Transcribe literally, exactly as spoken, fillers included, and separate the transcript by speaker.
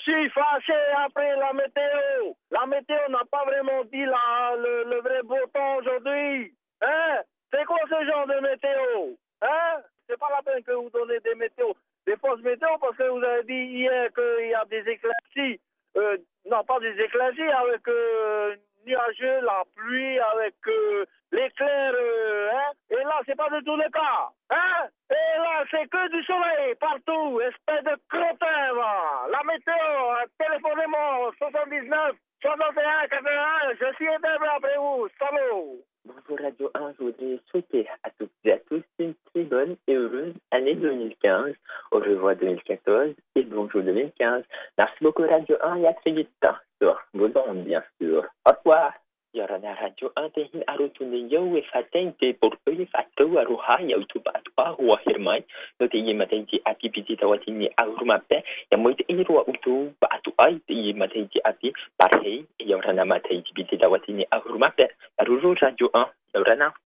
Speaker 1: suis fâché après la météo. La météo n'a pas vraiment dit la, le, le vrai beau temps aujourd'hui. Hein? C'est quoi ce genre de météo? Hein? C'est pas la peine que vous donnez des météos, des fausses météos, parce que vous avez dit hier qu'il y a des éclaircies. Euh, non, pas des éclaircies, avec euh, nuageux, la pluie, avec euh, l'éclair, euh, hein? Et là, c'est pas du tout le cas. Hein? Et là, c'est que du soleil partout, espèce de crottin, va. La météo, hein, téléphonez-moi au soixante-dix-neuf, soixante et un, quatre-vingt-un, je suis éternel après vous, salaud.
Speaker 2: Bonjour Radio un, je voudrais souhaiter à toutes et à tous une très bonne et heureuse année deux mille quinze. Au revoir deux mille quatorze et bonjour deux mille quinze. Merci beaucoup Radio un et à très vite sur vos ondes, bien sûr. Au revoir. Yorana Radio un tehin arutune yau e fatente por oi fatou aruha yau tuba tuba wa hirmai no te yimateji ati piti tawatini arumape ya moite irwa utu ba atu ai te yimateji ati parhei yorana mateji piti tawatini arumape aruru Radio un Yorana